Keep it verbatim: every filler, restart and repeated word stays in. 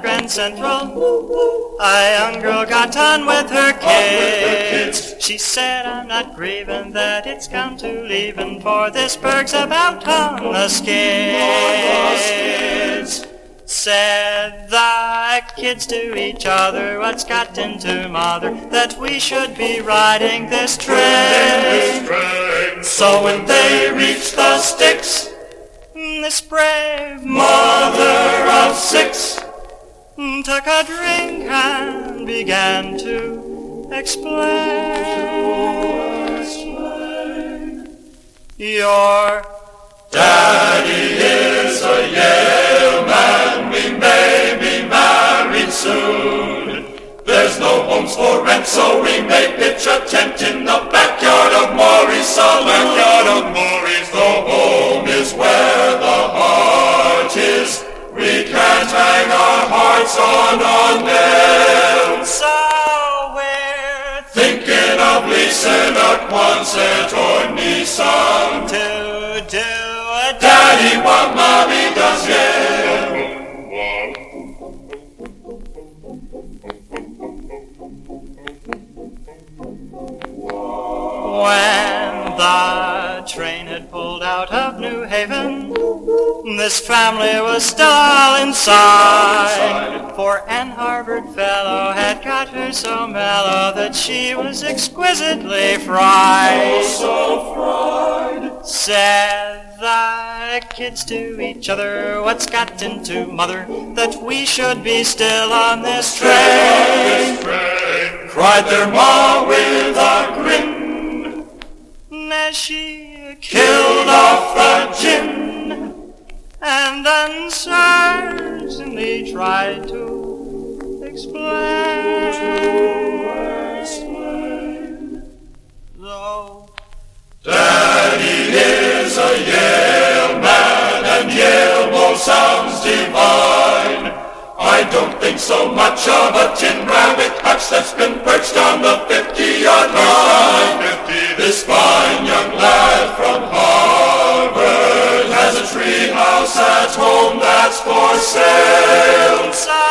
Grand Central, a young girl got on with her kids. She said, I'm not grieving that it's come to leaving, for this burg's about on the skids. Said the kids to each other, what's got into mother, that we should be riding this train. So when they reached the sticks, this brave mother of six took a drink and began to explain. Your daddy is a Yale man, we may be married soon. There's no homes for rent, so we may pitch a tent in the backyard of Maury's saloon. Backyard of Maury's, the home is where the heart is. We can't hang our hearts on a nail. So we're thinking of leasing a Quonset or Nissan to do a daddy what mommy does, yeah. When the train had pulled out of New Haven, this family was still all inside, for an Harvard fellow had got her so mellow that she was exquisitely fried. Oh, so fried. Said the kids to each other, what's got into mother, that we should be still on this train? Cried their ma with a grin as she killed off the gin, and uncertainly tried to explain. Though daddy is a Yale man and Yale Bowl sounds divine, I don't think so much of a tin rabbit hutch that's been perched on the fifty-yard line. This fine young lad from Harvard has a tree house at home that's for sale.